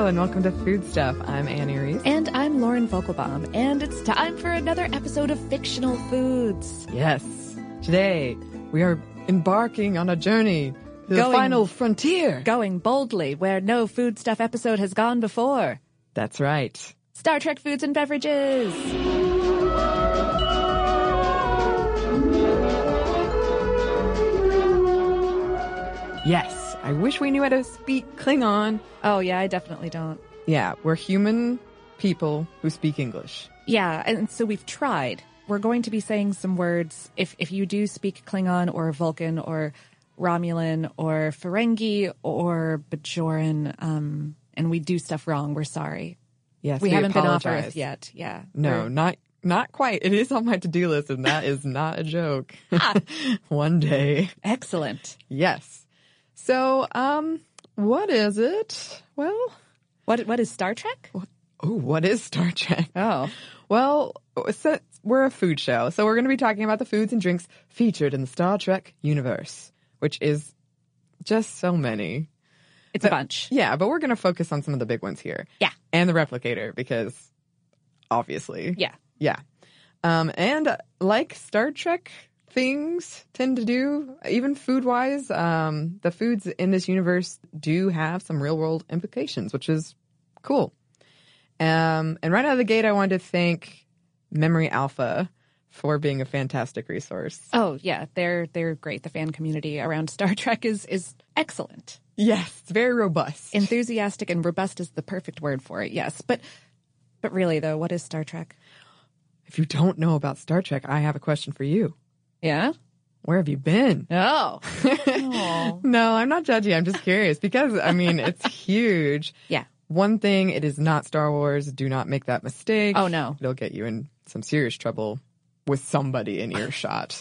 Hello and welcome to Food Stuff. I'm Annie Reese. And I'm Lauren Vogelbaum, and it's time for another episode of Fictional Foods. Yes. Today, we are embarking on a journey to the final frontier. Going boldly where no Food Stuff episode has gone before. That's right. Star Trek Foods and Beverages. Yes. I wish we knew how to speak Klingon. Oh, yeah, I definitely don't. Yeah, we're human people who speak English. Yeah, and so we've tried. We're going to be saying some words. If you do speak Klingon or Vulcan or Romulan or Ferengi or Bajoran, and we do stuff wrong, we're sorry. Yes, we haven't apologize. been off Earth yet. Yeah. No, not quite. It is on my to-do list, and that is not a joke. One day. Excellent. Yes. So, what is it? Well, what is Star Trek? What is Star Trek? Oh. Well, so we're a food show, so we're going to be talking about the foods and drinks featured in the Star Trek universe, which is just so many. It's a bunch. Yeah, but we're going to focus on some of the big ones here. Yeah. And the Replicator, because obviously. Yeah. Yeah. And like Star Trek things tend to do, even food-wise, the foods in this universe do have some real-world implications, which is cool. And right out of the gate, I wanted to thank Memory Alpha for being a fantastic resource. Oh, yeah. They're great. The fan community around Star Trek is excellent. Yes, it's very robust. Enthusiastic and robust is the perfect word for it, yes. But really, though, what is Star Trek? If you don't know about Star Trek, I have a question for you. Yeah? Where have you been? Oh. No, I'm not judgy. I'm just curious because, I mean, it's huge. Yeah. One thing, it is not Star Wars. Do not make that mistake. Oh, no. It'll get you in some serious trouble with somebody in earshot.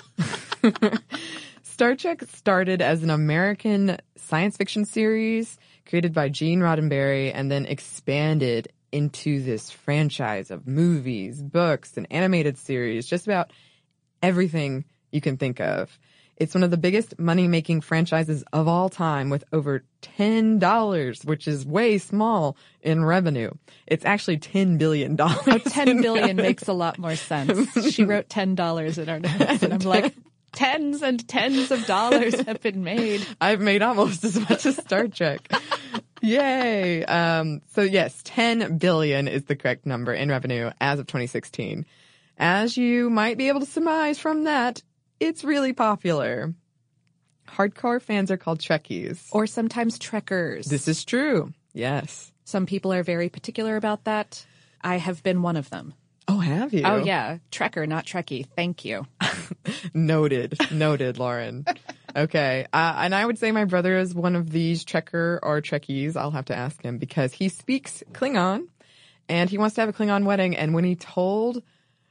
Star Trek started as an American science fiction series created by Gene Roddenberry and then expanded into this franchise of movies, books, and animated series, just about everything you can think of. It's one of the biggest money-making franchises of all time with over $10, which is way small in revenue. It's actually $10 billion. Oh, $10 billion makes a lot more sense. She wrote $10 in our notes, and I'm like, tens and tens of dollars have been made. I've made almost as much as Star Trek. Yay. So yes, 10 billion is the correct number in revenue as of 2016. As you might be able to surmise from that, it's really popular. Hardcore fans are called Trekkies. Or sometimes Trekkers. This is true. Yes. Some people are very particular about that. I have been one of them. Oh, have you? Oh, yeah. Trekker, not Trekkie. Thank you. Noted, Lauren. Okay. And I would say my brother is one of these Trekker or Trekkies. I'll have to ask him because he speaks Klingon and he wants to have a Klingon wedding. And when he told...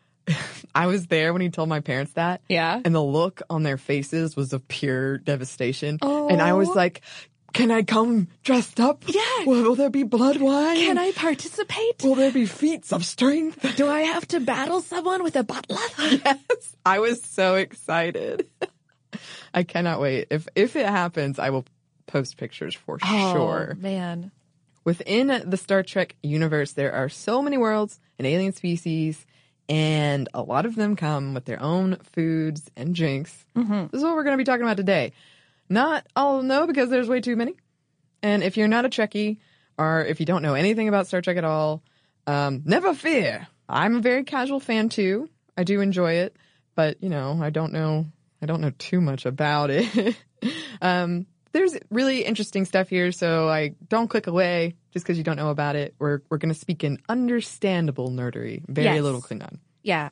I was there when he told my parents that. Yeah. And the look on their faces was of pure devastation. Oh. And I was like, can I come dressed up? Yeah. Will there be blood wine? Can I participate? Will there be feats of strength? Do I have to battle someone with a butler? Yes. I was so excited. I cannot wait. If it happens, I will post pictures for sure. Oh, man. Within the Star Trek universe, there are so many worlds and alien species, and a lot of them come with their own foods and drinks. Mm-hmm. This is what we're going to be talking about today. Not all, no, because there's way too many. And if you're not a Trekkie, or if you don't know anything about Star Trek at all, never fear. I'm a very casual fan too. I do enjoy it, but you know, I don't know too much about it. There's really interesting stuff here, so I don't click away just because you don't know about it. We're going to speak in understandable nerdery, very little Klingon. Yeah,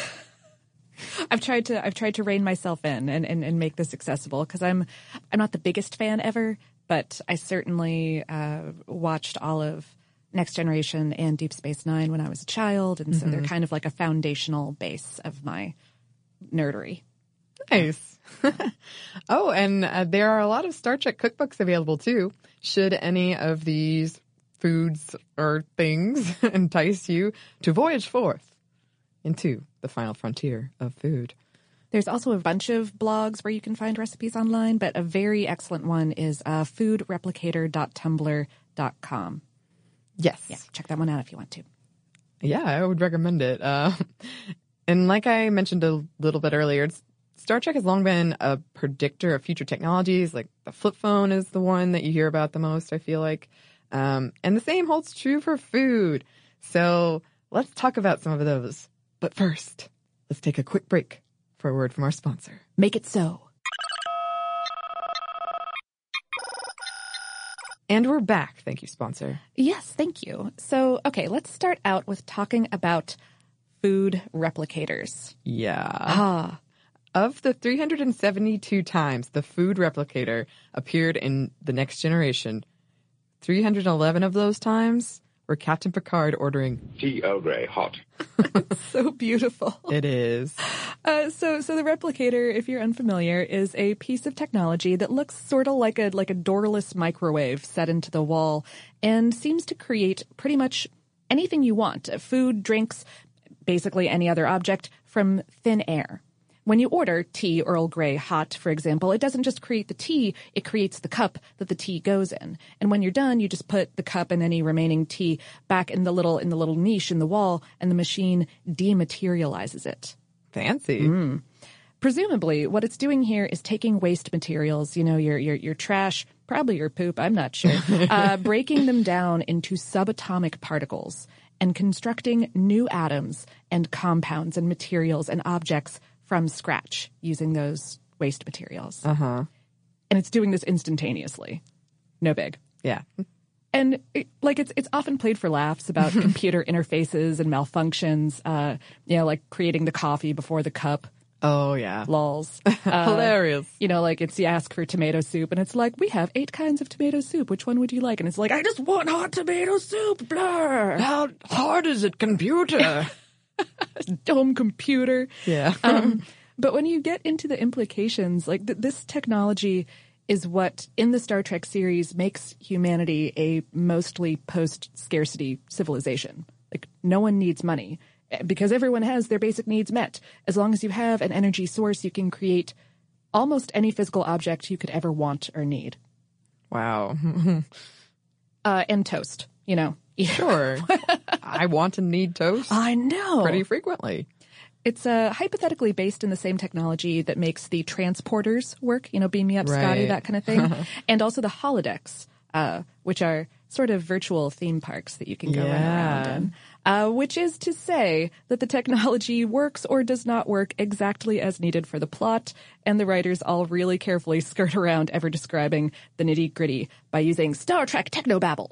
I've tried to rein myself in and make this accessible because I'm not the biggest fan ever, but I certainly watched all of Next Generation and Deep Space Nine when I was a child, and so they're kind of like a foundational base of my nerdery. Nice. Oh, and there are a lot of Star Trek cookbooks available too. Should any of these foods or things entice you to voyage forth into the final frontier of food. There's also a bunch of blogs where you can find recipes online, but a very excellent one is foodreplicator.tumblr.com. Yes. Yeah, check that one out if you want to. Yeah, I would recommend it. And like I mentioned a little bit earlier, Star Trek has long been a predictor of future technologies. Like the flip phone is the one that you hear about the most, I feel like. And the same holds true for food. So let's talk about some of those. But first, let's take a quick break for a word from our sponsor. Make it so. And we're back. Thank you, sponsor. Yes, thank you. So, okay, let's start out with talking about food replicators. Yeah. Of the 372 times the food replicator appeared in The Next Generation, 311 of those times were Captain Picard ordering tea Earl Grey hot. So beautiful. It is. So the replicator, if you're unfamiliar, is a piece of technology that looks sort of like a doorless microwave set into the wall and seems to create pretty much anything you want. Food, drinks, basically any other object from thin air. When you order tea Earl Grey hot, for example, it doesn't just create the tea, it creates the cup that the tea goes in. And when you're done, you just put the cup and any remaining tea back in the little niche in the wall, and the machine dematerializes it. Fancy. Presumably, what it's doing here is taking waste materials, your trash, probably your poop, I'm not sure, breaking them down into subatomic particles and constructing new atoms and compounds and materials and objects from scratch using those waste materials. Uh-huh. And it's doing this instantaneously. No big. Yeah. And it's often played for laughs about computer interfaces and malfunctions, like creating the coffee before the cup. Oh, yeah. Lols. Hilarious. It's you ask for tomato soup and it's like, we have 8 kinds of tomato soup. Which one would you like? And it's like, I just want hot tomato soup. Blah. How hard is it, computer? Dumb computer. Yeah. But when you get into the implications, like this technology is what, in the Star Trek series, makes humanity a mostly post-scarcity civilization. Like, no one needs money because everyone has their basic needs met. As long as you have an energy source, you can create almost any physical object you could ever want or need. Wow. And toast, Sure. I want and need toast. I know. Pretty frequently. It's hypothetically based in the same technology that makes the transporters work, beam me up, Scotty, Right. that kind of thing. And also the holodecks, which are sort of virtual theme parks that you can go run around in. Which is to say that the technology works or does not work exactly as needed for the plot, and the writers all really carefully skirt around ever describing the nitty-gritty by using Star Trek technobabble.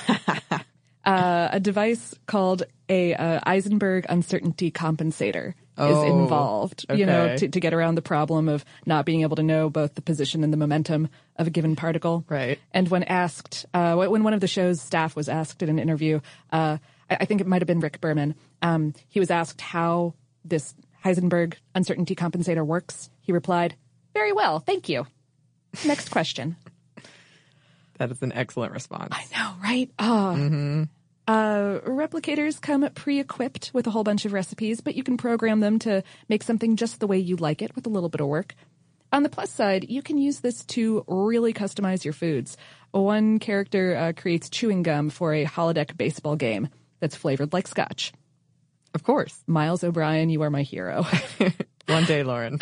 A device called a Eisenberg uncertainty compensator is involved, okay. to get around the problem of not being able to know both the position and the momentum of a given particle. Right. And when asked, when one of the show's staff was asked in an interview, I think it might have been Rick Berman, he was asked how this Heisenberg uncertainty compensator works. He replied, "Very well, thank you. Next question." That is an excellent response. I know, right? Replicators come pre-equipped with a whole bunch of recipes, but you can program them to make something just the way you like it with a little bit of work. On the plus side, you can use this to really customize your foods. One character creates chewing gum for a holodeck baseball game that's flavored like scotch. Of course. Miles O'Brien, you are my hero. One day, Lauren.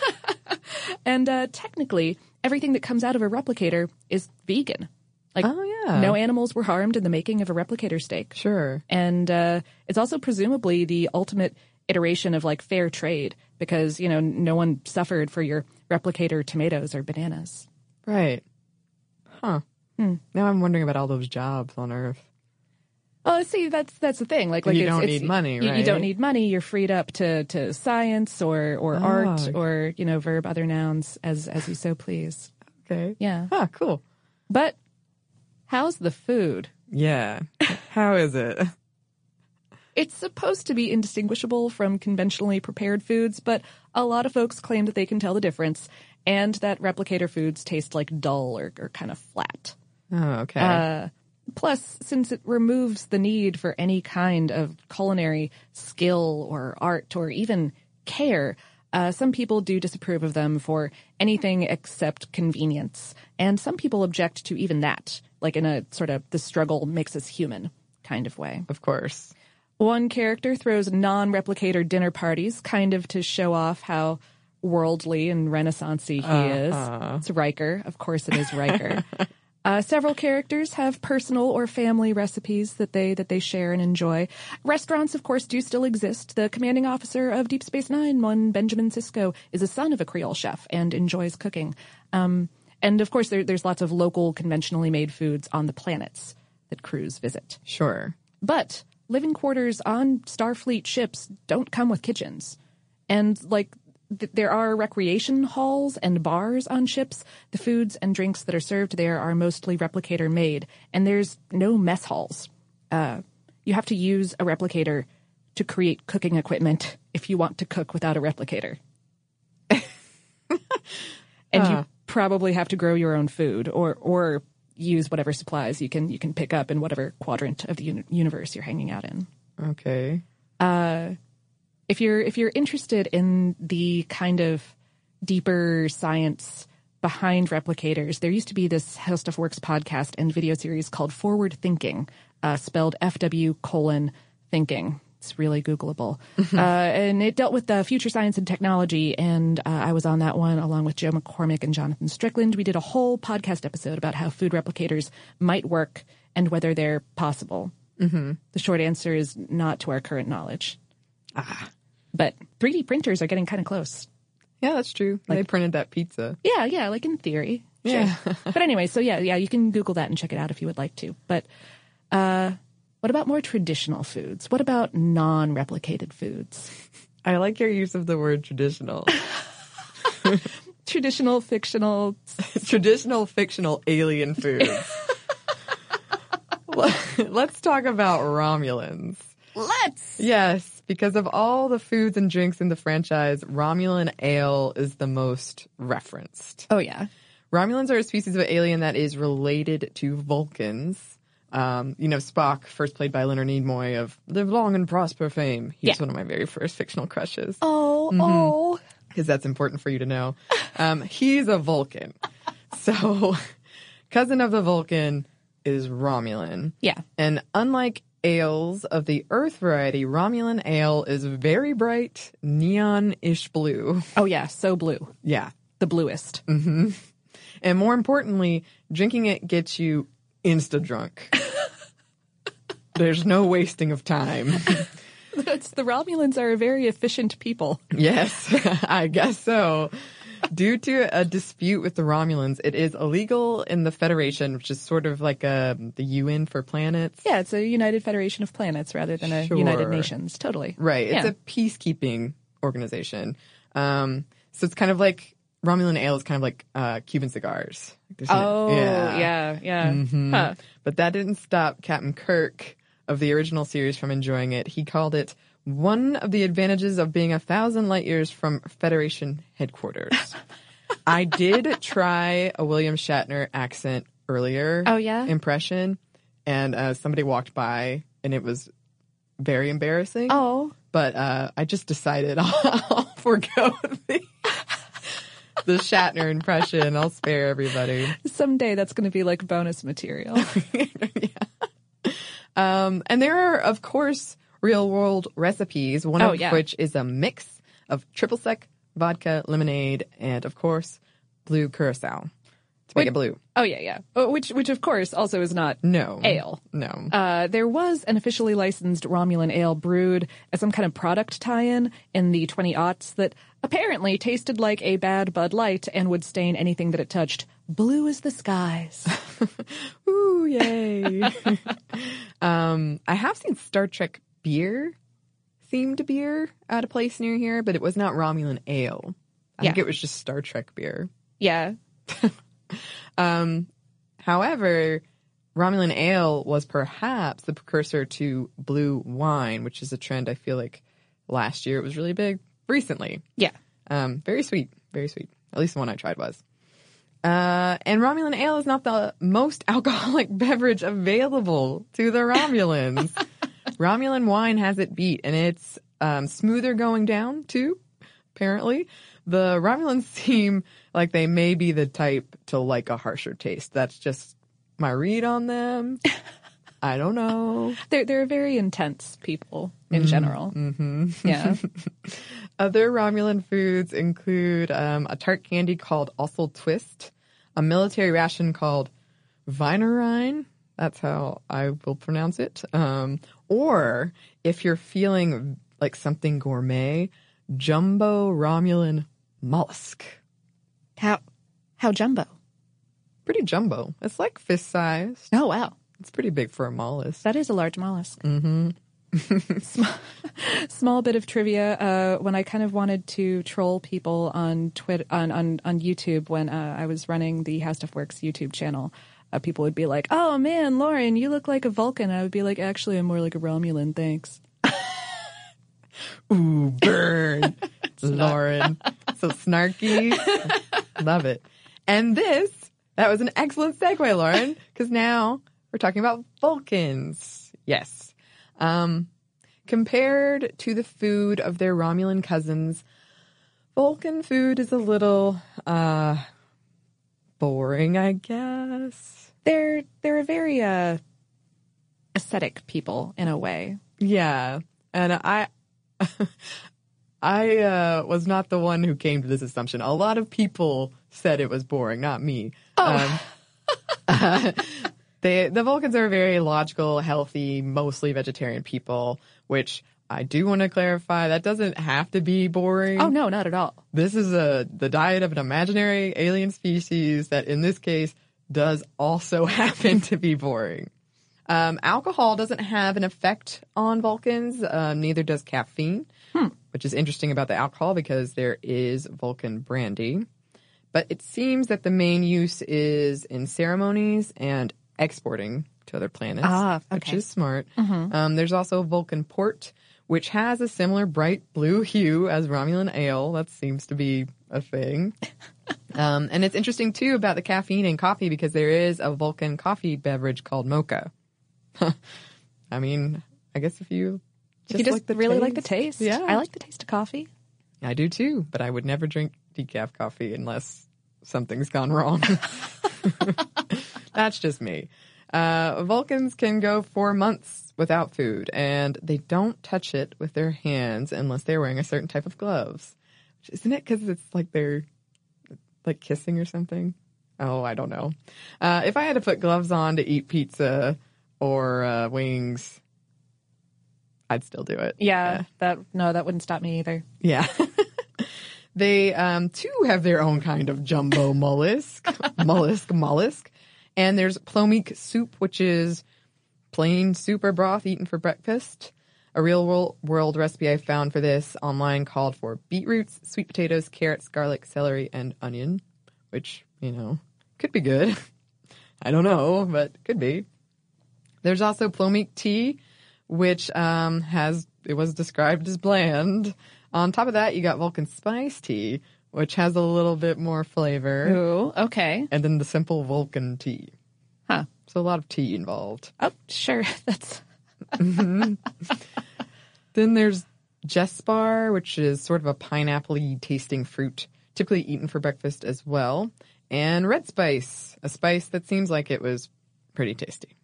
And technically, everything that comes out of a replicator is vegan. Like, oh, yeah. No animals were harmed in the making of a replicator steak. Sure. And it's also presumably the ultimate iteration of, like, fair trade because, no one suffered for your replicator tomatoes or bananas. Right. Huh. Now I'm wondering about all those jobs on Earth. Oh, see, that's the thing. Like you don't need money, right? You don't need money. You're freed up to science or art or, verb other nouns as you so please. Okay. Yeah. Huh, cool. But how's the food? Yeah. How is it? It's supposed to be indistinguishable from conventionally prepared foods, but a lot of folks claim that they can tell the difference and that replicator foods taste like dull or kind of flat. Oh, okay. Plus, since it removes the need for any kind of culinary skill or art or even care, some people do disapprove of them for anything except convenience. And some people object to even that, like in a sort of the struggle makes us human kind of way. Of course. One character throws non-replicator dinner parties, kind of to show off how worldly and renaissance-y he is. It's Riker. Of course it is Riker. Several characters have personal or family recipes that they share and enjoy. Restaurants, of course, do still exist. The commanding officer of Deep Space Nine, one Benjamin Sisko, is a son of a Creole chef and enjoys cooking. And, of course, there's lots of local, conventionally made foods on the planets that crews visit. Sure. But living quarters on Starfleet ships don't come with kitchens. And, there are recreation halls and bars on ships. The foods and drinks that are served there are mostly replicator made, and there's no mess halls. You have to use a replicator to create cooking equipment if you want to cook without a replicator. And you probably have to grow your own food or use whatever supplies you can pick up in whatever quadrant of the universe you're hanging out in. Okay. If you're interested in the kind of deeper science behind replicators, there used to be this How Stuff Works podcast and video series called Forward Thinking, spelled FW:"Thinking." It's really Googleable. And it dealt with future science and technology, and I was on that one along with Joe McCormick and Jonathan Strickland. We did a whole podcast episode about how food replicators might work and whether they're possible. Mm-hmm. The short answer is not to our current knowledge. But 3D printers are getting kind of close. Yeah, that's true. They printed that pizza. Yeah, in theory. Yeah. Sure. But anyway, so yeah, you can Google that and check it out if you would like to. But what about more traditional foods? What about non-replicated foods? I like your use of the word traditional. Traditional, fictional. Traditional, fictional alien foods. Let's talk about Romulans. Let's! Yes, because of all the foods and drinks in the franchise, Romulan ale is the most referenced. Oh, yeah. Romulans are a species of alien that is related to Vulcans. Spock, first played by Leonard Nimoy of Live Long and Prosper fame. He's one of my very first fictional crushes. Oh. Because that's important for you to know. He's a Vulcan. So, cousin of the Vulcan is Romulan. Yeah. And unlike ales of the Earth variety, Romulan ale is very bright, neon-ish blue. Oh, yeah, so blue. Yeah. The bluest. Mm-hmm. And more importantly, drinking it gets you insta-drunk. There's no wasting of time. The Romulans are a very efficient people. Yes, I guess so. Due to a dispute with the Romulans, it is illegal in the Federation, which is sort of like the UN for planets. Yeah, it's a United Federation of Planets rather than a United Nations. Totally. Right. It's a peacekeeping organization. So it's kind of like Romulan ale is kind of like Cuban cigars. Yeah. Mm-hmm. Huh. But that didn't stop Captain Kirk of the original series from enjoying it. He called it one of the advantages of being 1,000 light years from Federation headquarters. I did try a William Shatner accent earlier. Oh, yeah? Impression. And somebody walked by and it was very embarrassing. Oh. But I just decided I'll forgo the Shatner impression. I'll spare everybody. Someday that's going to be like bonus material. Yeah. And there are, of course, real-world recipes, one of which is a mix of triple sec, vodka, lemonade, and, of course, blue curacao to make it blue. Oh, yeah. Which of course, also is not ale. No. There was an officially licensed Romulan ale brewed as some kind of product tie-in in the 20-aughts that apparently tasted like a bad Bud Light and would stain anything that it touched blue as the skies. Ooh, yay. I have seen Star Trek beer-themed beer at a place near here, but it was not Romulan ale. I think it was just Star Trek beer. Yeah. However, Romulan ale was perhaps the precursor to blue wine, which is a trend I feel like last year it was really big. Recently. Yeah. Very sweet. Very sweet. At least the one I tried was. And Romulan ale is not the most alcoholic beverage available to the Romulans. Romulan wine has it beat, and it's smoother going down, too, apparently. The Romulans seem like they may be the type to like a harsher taste. That's just my read on them. I don't know. They're very intense people in general. Mm-hmm. Yeah. Other Romulan foods include a tart candy called Ossel Twist, a military ration called Vinerine. That's how I will pronounce it. Or if you're feeling like something gourmet, Jumbo Romulan Mollusk. How jumbo? Pretty jumbo. It's like fist sized. Oh, wow. It's pretty big for a mollusk. That is a large mollusk. Mm-hmm. Small bit of trivia. When I kind of wanted to troll people on Twitter, on YouTube, when I was running the How Stuff Works YouTube channel, people would be like, "Oh man, Lauren, you look like a Vulcan." And I would be like, "Actually, I'm more like a Romulan. Thanks." Ooh, burn, Lauren. So snarky. Love it. And that was an excellent segue, Lauren, because now we're talking about Vulcans. Yes. Compared to the food of their Romulan cousins, Vulcan food is a little, boring, I guess. They're a very, ascetic people in a way. Yeah. And I was not the one who came to this assumption. A lot of people said it was boring, not me. Oh. The Vulcans are very logical, healthy, mostly vegetarian people, which I do want to clarify. That doesn't have to be boring. Oh, no, not at all. This is the diet of an imaginary alien species that, in this case, does also happen to be boring. Alcohol doesn't have an effect on Vulcans. Neither does caffeine, which is interesting about the alcohol because there is Vulcan brandy. But it seems that the main use is in ceremonies and exporting to other planets, which is smart. Mm-hmm. There's also Vulcan port, which has a similar bright blue hue as Romulan ale. That seems to be a thing. And it's interesting, too, about the caffeine in coffee because there is a Vulcan coffee beverage called mocha. I mean, I guess if you just like like the taste. Yeah. I like the taste of coffee. I do, too, but I would never drink decaf coffee unless something's gone wrong. That's just me. Vulcans can go 4 months without food, and they don't touch it with their hands unless they're wearing a certain type of gloves. Isn't it because it's like they're like kissing or something? Oh, I don't know. If I had to put gloves on to eat pizza or wings, I'd still do it. Yeah, that wouldn't stop me either. Yeah. They, too, have their own kind of jumbo mollusk. mollusk. And there's plomeek soup, which is plain soup or broth eaten for breakfast. A real world recipe I found for this online called for beetroots, sweet potatoes, carrots, garlic, celery, and onion, which, could be good. I don't know, but could be. There's also plomeek tea, which it was described as bland. On top of that, you got Vulcan spice tea, which has a little bit more flavor. Ooh, okay. And then the simple Vulcan tea. Huh. So a lot of tea involved. Oh, sure. That's... Mm-hmm. Then there's Jespar, which is sort of a pineapple-y tasting fruit, typically eaten for breakfast as well. And red spice, a spice that seems like it was pretty tasty.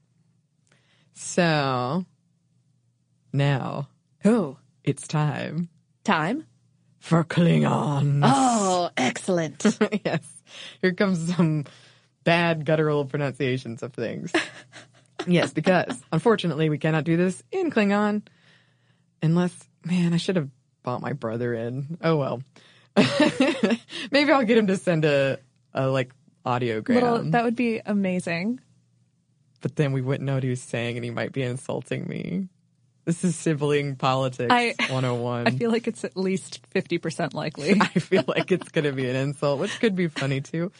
So, now, it's time. Time? For Klingons. Oh, excellent. Yes. Here comes some bad guttural pronunciations of things. Yes, because, unfortunately, we cannot do this in Klingon. Unless, man, I should have bought my brother in. Oh, well. Maybe I'll get him to send a audiogram. That would be amazing. But then we wouldn't know what he was saying, and he might be insulting me. This is sibling politics 101. I feel like it's at least 50% likely. I feel like it's going to be an insult, which could be funny, too.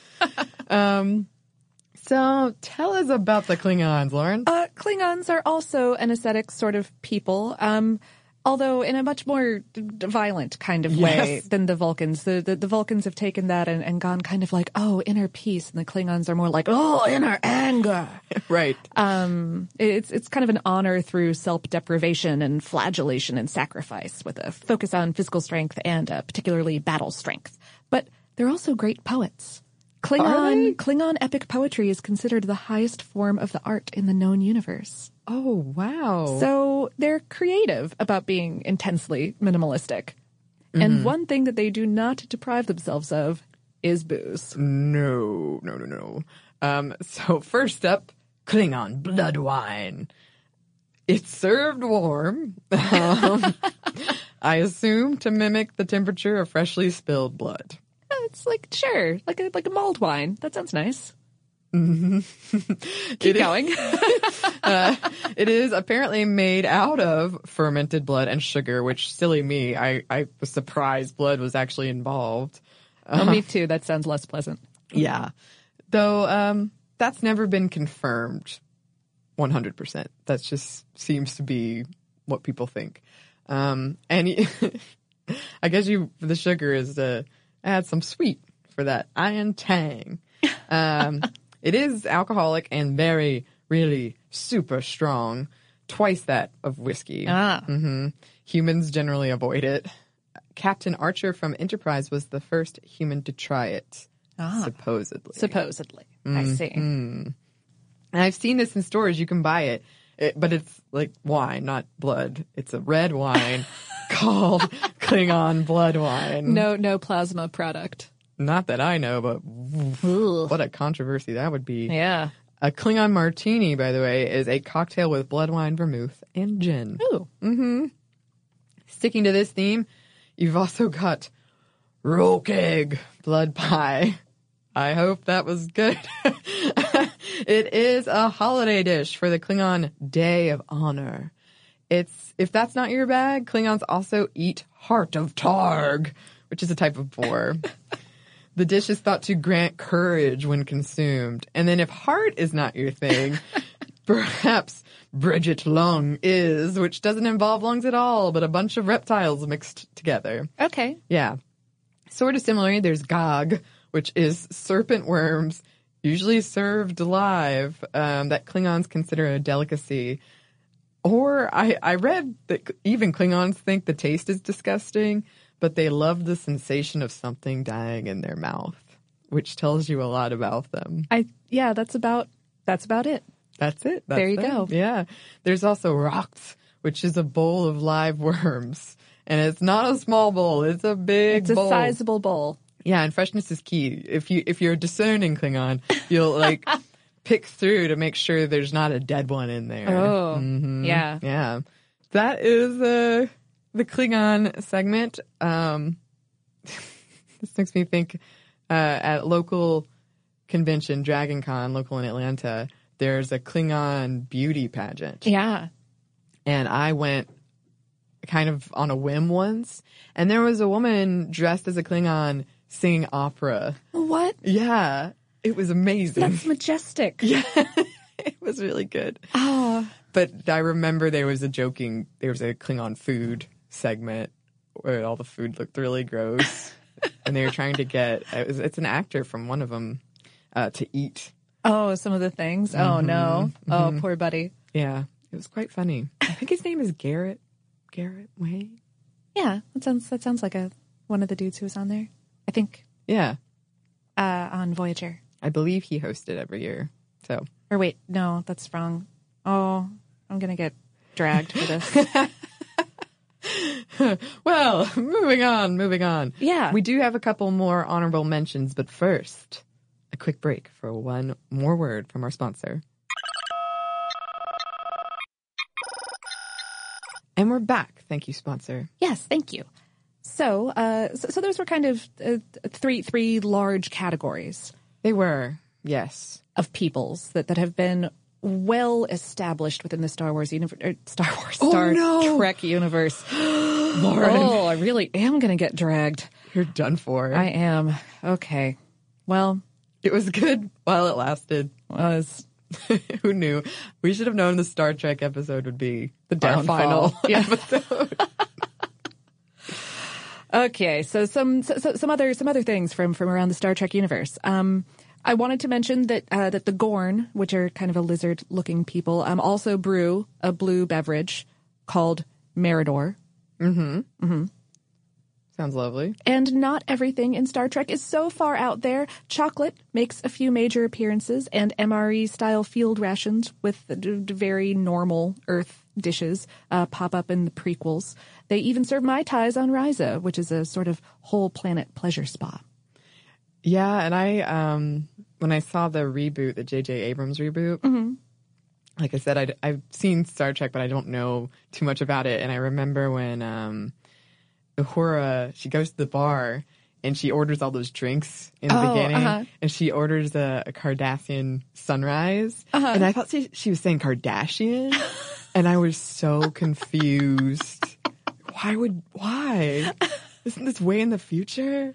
So tell us about the Klingons, Lauren. Klingons are also an ascetic sort of people, although in a much more violent kind of way than the Vulcans. The Vulcans have taken that and gone kind of like, oh, inner peace, and the Klingons are more like, oh, inner anger. Right. It's kind of an honor through self-deprivation and flagellation and sacrifice with a focus on physical strength and particularly battle strength. But they're also great poets. Klingon epic poetry is considered the highest form of the art in the known universe. Oh, wow. So they're creative about being intensely minimalistic. And one thing that they do not deprive themselves of is booze. No. So first up, Klingon blood wine. It's served warm. I assume to mimic the temperature of freshly spilled blood. It's like, sure, like a mulled wine. That sounds nice. Mm-hmm. Keep going. It is apparently made out of fermented blood and sugar, which, silly me, I was surprised blood was actually involved. Me too. That sounds less pleasant. Yeah. Though that's never been confirmed 100%. That just seems to be what people think. And I guess the sugar is to add some sweet for that iron tang. It is alcoholic and very, really super strong. Twice that of whiskey. Humans generally avoid it. Captain Archer from Enterprise was the first human to try it. Supposedly. I see. And I've seen this in stores. You can buy it, but it's like wine, not blood. It's a red wine called Klingon blood wine. No plasma product. Not that I know, but what a controversy that would be. Yeah. A Klingon martini, by the way, is a cocktail with blood wine, vermouth, and gin. Ooh. Mm-hmm. Sticking to this theme, you've also got Rokeg blood pie. I hope that was good. It is a holiday dish for the Klingon Day of Honor. If that's not your bag, Klingons also eat Heart of Targ, which is a type of boar. The dish is thought to grant courage when consumed. And then if heart is not your thing, perhaps Bridget Lung is, which doesn't involve lungs at all, but a bunch of reptiles mixed together. Okay. Yeah. Sort of similarly, there's Gog, which is serpent worms, usually served alive, that Klingons consider a delicacy. Or I read that even Klingons think the taste is disgusting, but they love the sensation of something dying in their mouth, which tells you a lot about them. That's about it. That's it. There you go. Yeah. There's also Rox, which is a bowl of live worms. And it's not a small bowl. It's a big bowl. It's a sizable bowl. Yeah, and freshness is key. If you're a discerning Klingon, you'll pick through to make sure there's not a dead one in there. Oh, Yeah. Yeah. That is the Klingon segment. This makes me think at local convention, Dragon Con, local in Atlanta, there's a Klingon beauty pageant. Yeah. And I went kind of on a whim once, and there was a woman dressed as a Klingon singing opera. What? Yeah. It was amazing. That's majestic. Yeah. It was really good. Oh. But I remember there was a Klingon food segment where all the food looked really gross. And they were trying to get, it's an actor from one of them, to eat. Oh, some of the things? Oh, no. Oh, poor buddy. Yeah. It was quite funny. I think his name is Garrett Wayne. Yeah. That sounds like one of the dudes who was on there. I think. Yeah. On Voyager. I believe he hosted every year. So. Or wait, no, that's wrong. Oh, I'm going to get dragged for this. Well, moving on. Yeah. We do have a couple more honorable mentions, but first, a quick break for one more word from our sponsor. And we're back. Thank you, sponsor. Yes, thank you. So those were kind of three large categories. They were, yes. Of peoples that have been well established within the Star Trek universe. Lauren. Oh, I really am going to get dragged. You're done for. I am. Okay. Well. It was good while it lasted. Who knew? We should have known the Star Trek episode would be the downfall. Episode. Okay, so some other things from around the Star Trek universe. I wanted to mention that the Gorn, which are kind of a lizard-looking people, also brew a blue beverage called Meridor. Sounds Sounds lovely. And not everything in Star Trek is so far out there. Chocolate makes a few major appearances, and MRE-style field rations with very normal Earth dishes pop up in the prequels. They even serve Mai Tais on Risa, which is a sort of whole planet pleasure spa. Yeah, and I when I saw the reboot, the J.J. Abrams reboot, like I said, I've seen Star Trek, but I don't know too much about it. And I remember when Uhura, she goes to the bar and she orders all those drinks in the beginning, and she orders a Cardassian sunrise, and I thought she was saying Kardashian, and I was so confused. Why? Isn't this way in the future?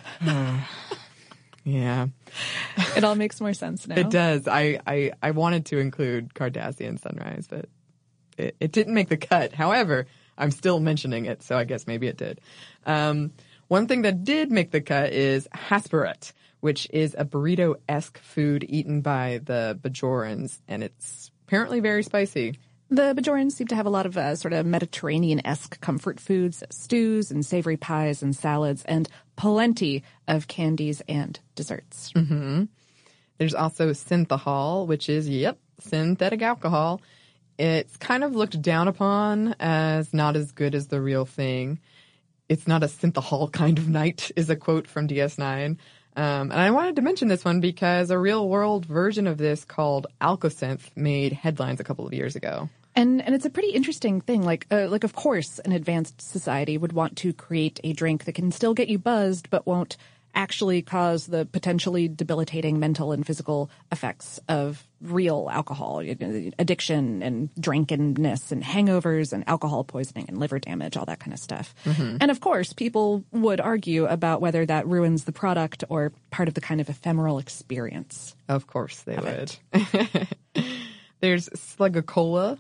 Yeah. It all makes more sense now. It does. I wanted to include Cardassian sunrise, but it didn't make the cut. However, I'm still mentioning it, so I guess maybe it did. One thing that did make the cut is Hasperat, which is a burrito-esque food eaten by the Bajorans, and it's apparently very spicy. The Bajorans seem to have a lot of sort of Mediterranean-esque comfort foods, stews and savory pies and salads, and plenty of candies and desserts. Mm-hmm. There's also synthahol, which is, synthetic alcohol. It's kind of looked down upon as not as good as the real thing. It's not a synthahol kind of night, is a quote from DS9. And I wanted to mention this one because a real-world version of this called Alcosynth made headlines a couple of years ago. And it's a pretty interesting thing. Like of course, an advanced society would want to create a drink that can still get you buzzed, but won't actually cause the potentially debilitating mental and physical effects of real alcohol, addiction and drunkenness and hangovers and alcohol poisoning and liver damage, all that kind of stuff. Mm-hmm. And of course, people would argue about whether that ruins the product or part of the kind of ephemeral experience. Of course they would. There's Slug-O-Cola,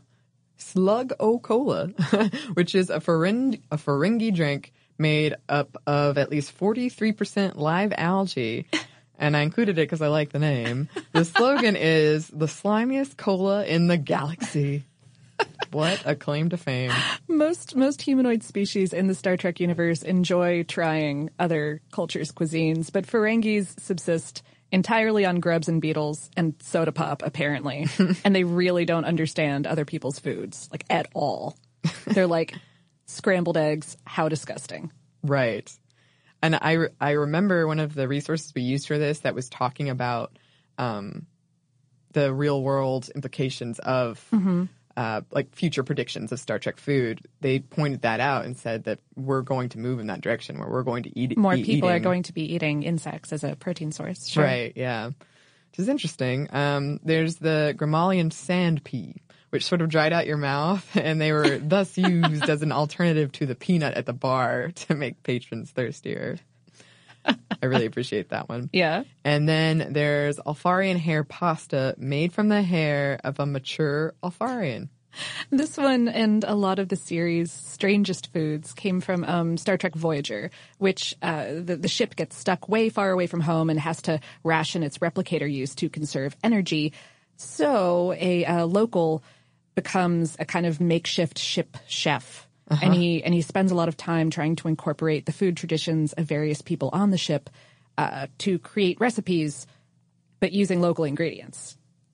which is a Ferengi drink made up of at least 43% live algae. And I included it because I like the name. The slogan is the slimiest cola in the galaxy. What a claim to fame. Most humanoid species in the Star Trek universe enjoy trying other cultures' cuisines, but Ferengis subsist entirely on grubs and beetles and soda pop, apparently. And they really don't understand other people's foods, like, at all. They're like, scrambled eggs, how disgusting. Right. And I remember one of the resources we used for this that was talking about the real world implications of like future predictions of Star Trek food. They pointed that out and said that we're going to move in that direction where we're going to eat more people are going to be eating insects as a protein source. Sure. Right. Yeah. Which is interesting. There's the Grimalian sand pea, which sort of dried out your mouth, and they were thus used as an alternative to the peanut at the bar to make patrons thirstier. I really appreciate that one. Yeah. And then there's Alfarian hair pasta made from the hair of a mature Alfarian. This one and a lot of the series' strangest foods came from Star Trek Voyager, which the ship gets stuck way far away from home and has to ration its replicator use to conserve energy. So a local becomes a kind of makeshift ship chef. And he spends a lot of time trying to incorporate the food traditions of various people on the ship to create recipes, but using local ingredients.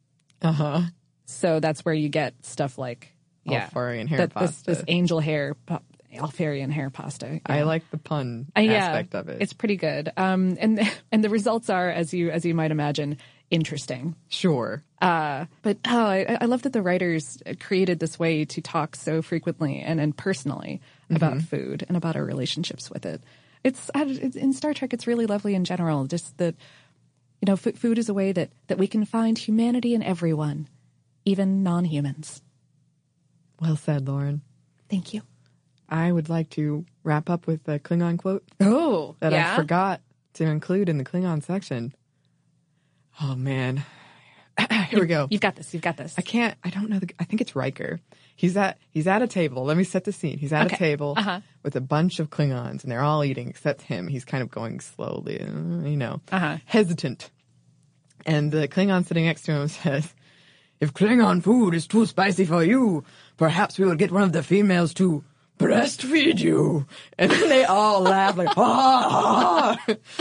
So that's where you get stuff like Alfarian hair pasta. This angel hair, Alfarian hair pasta. Yeah. I like the pun aspect of it. It's pretty good. And the results are, as you might imagine, interesting. Sure. But I love that the writers created this way to talk so frequently and personally about food and about our relationships with it. It's in Star Trek, it's really lovely in general. Just that, food is a way that we can find humanity in everyone, even non-humans. Well said, Lauren. Thank you. I would like to wrap up with a Klingon quote. That I forgot to include in the Klingon section. Oh, man. Here we go. You've got this. I don't know. I think it's Riker. He's at a table. Let me set the scene. He's at a table with a bunch of Klingons, and they're all eating except him. He's kind of going slowly, hesitant. And the Klingon sitting next to him says, "If Klingon food is too spicy for you, perhaps we will get one of the females to breastfeed you. And then they all laugh like, ah!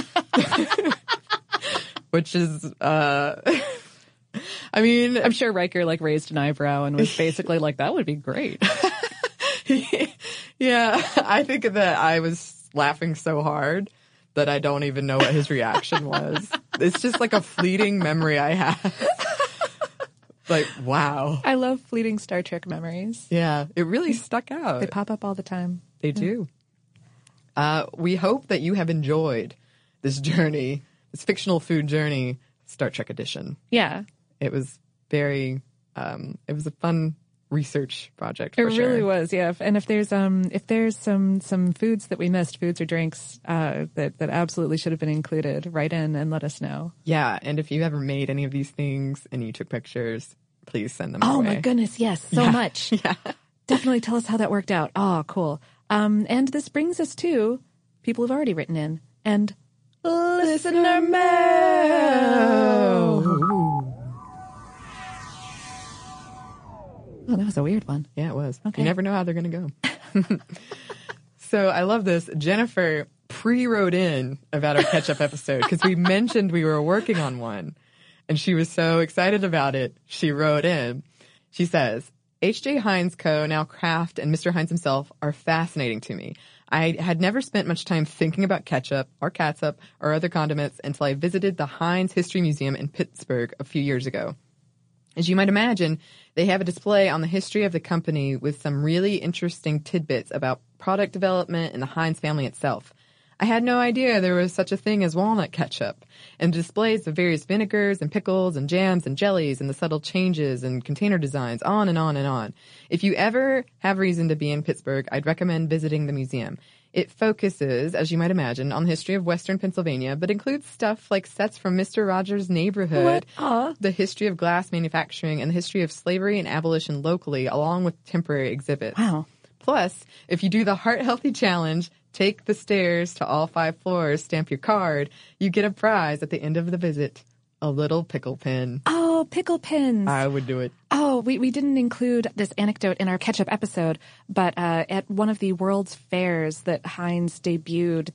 Which is, I mean, I'm sure Riker like raised an eyebrow and was basically like, that would be great. Yeah, I think that I was laughing so hard that I don't even know what his reaction was. It's just like a fleeting memory I have. Like, wow. I love fleeting Star Trek memories. Yeah, it really stuck out. They pop up all the time. They do. We hope that you have enjoyed this journey, this fictional food journey, Star Trek edition. Yeah. It was very, it was a fun research project. It For sure. really was, yeah. And if there's some foods that we missed, foods or drinks that absolutely should have been included, write in and let us know. Yeah, and if you ever made any of these things and you took pictures, please send them our Oh way. my goodness, yes, so much. Yeah. Definitely tell us how that worked out. Oh, cool. And this brings us to people who've already written in and listener mail. Oh, that was a weird one. Yeah, it was. Okay. You never know how they're going to go. So I love this. Jennifer pre-wrote in about our catch-up episode because we mentioned we were working on one. And she was so excited about it. She wrote in. She says, H.J. Heinz Co., now Kraft, and Mr. Heinz himself are fascinating to me. I had never spent much time thinking about ketchup or catsup or other condiments until I visited the Heinz History Museum in Pittsburgh a few years ago. As you might imagine, they have a display on the history of the company with some really interesting tidbits about product development and the Heinz family itself. I had no idea there was such a thing as walnut ketchup, and displays the various vinegars and pickles and jams and jellies and the subtle changes and container designs, on and on and on. If you ever have reason to be in Pittsburgh, I'd recommend visiting the museum. It focuses, as you might imagine, on the history of Western Pennsylvania, but includes stuff like sets from Mr. Rogers' Neighborhood, the history of glass manufacturing, and the history of slavery and abolition locally, along with temporary exhibits. Wow. Plus, if you do the Heart Healthy Challenge, take the stairs to all 5 floors, stamp your card, you get a prize at the end of the visit, a little pickle pin. Oh, pickle pins. I would do it. Oh, we didn't include this anecdote in our catch-up episode, but at one of the World's Fairs that Heinz debuted,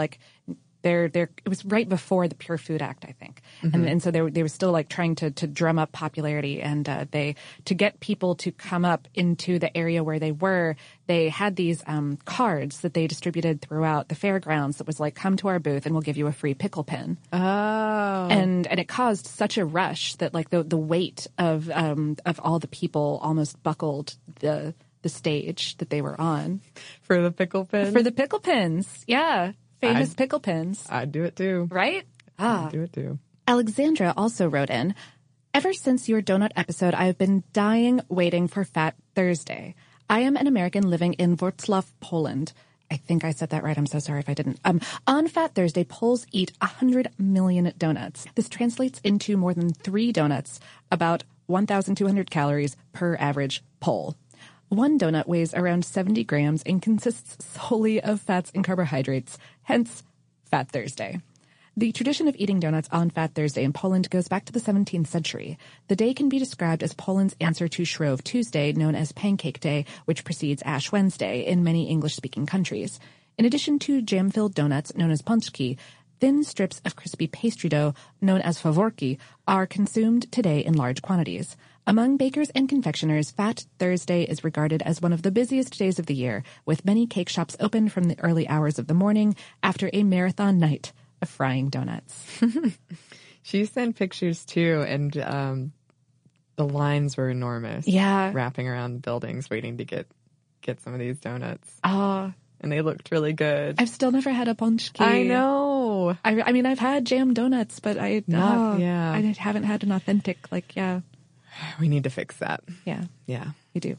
it was right before the Pure Food Act, I think. Mm-hmm. And so they were still like trying to drum up popularity, and to get people to come up into the area where they were, they had these cards that they distributed throughout the fairgrounds that was like, come to our booth and we'll give you a free pickle pin. Oh. And it caused such a rush that like the weight of all the people almost buckled the stage that they were on. For the pickle pin? For the pickle pins, yeah. Famous pickle pins. I'd do it too. Right? I'd do it too. Alexandra also wrote in, ever since your donut episode, I have been dying waiting for Fat Thursday. I am an American living in Wrocław, Poland. I think I said that right. I'm so sorry if I didn't. On Fat Thursday, Poles eat 100 million donuts. This translates into more than 3 donuts, about 1,200 calories per average Pole. One donut weighs around 70 grams and consists solely of fats and carbohydrates, hence Fat Thursday. The tradition of eating donuts on Fat Thursday in Poland goes back to the 17th century. The day can be described as Poland's answer to Shrove Tuesday, known as Pancake Day, which precedes Ash Wednesday in many English-speaking countries. In addition to jam-filled donuts, known as pączki, thin strips of crispy pastry dough, known as faworki, are consumed today in large quantities. Among bakers and confectioners, Fat Thursday is regarded as one of the busiest days of the year, with many cake shops open from the early hours of the morning after a marathon night of frying donuts. She sent pictures too, and the lines were enormous. Yeah. Wrapping around the buildings waiting to get some of these donuts. Oh. And they looked really good. I've still never had a pączki. I know. I mean, I've had jam donuts, but I haven't had an authentic, We need to fix that. Yeah. Yeah. We do.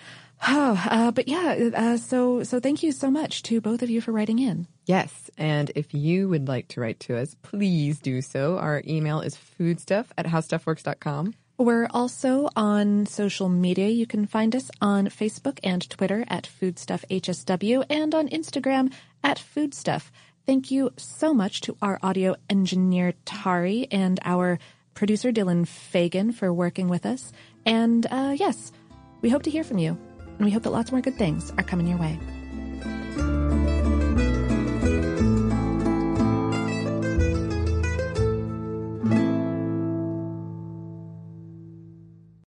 So thank you so much to both of you for writing in. Yes. And if you would like to write to us, please do so. Our email is foodstuff@howstuffworks.com. We're also on social media. You can find us on Facebook and Twitter at FoodstuffHSW and on Instagram at Foodstuff. Thank you so much to our audio engineer, Tari, and our producer, Dylan Fagan, for working with us. And yes, we hope to hear from you. And we hope that lots more good things are coming your way.